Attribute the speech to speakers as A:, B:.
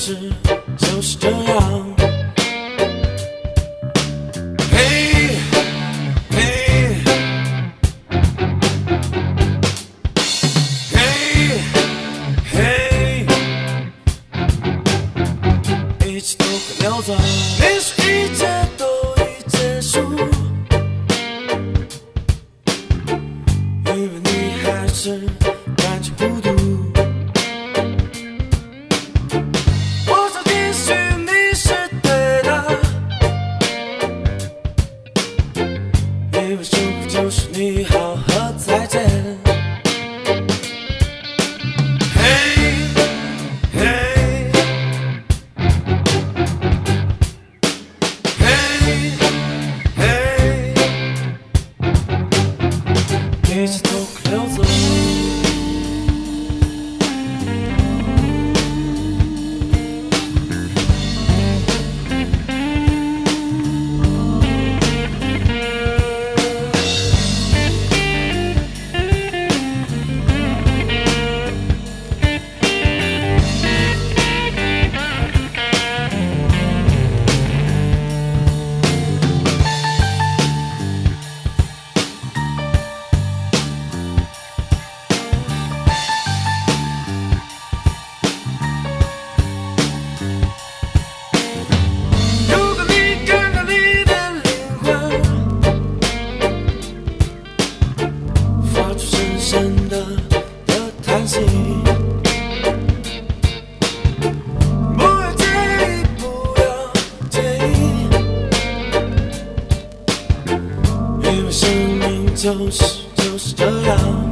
A: 事就是这样。嘿，嘿，嘿，嘿，一切都会扭转，也许一切都已结束，因为你还是感觉孤独。我想继续你是对的，因为生活就是你好和再见。嘿，嘿，嘿，嘿，一切都会溜走。如果你看到你的灵魂发出深深的叹息，不要介意，不要介意，因为生命就是这样。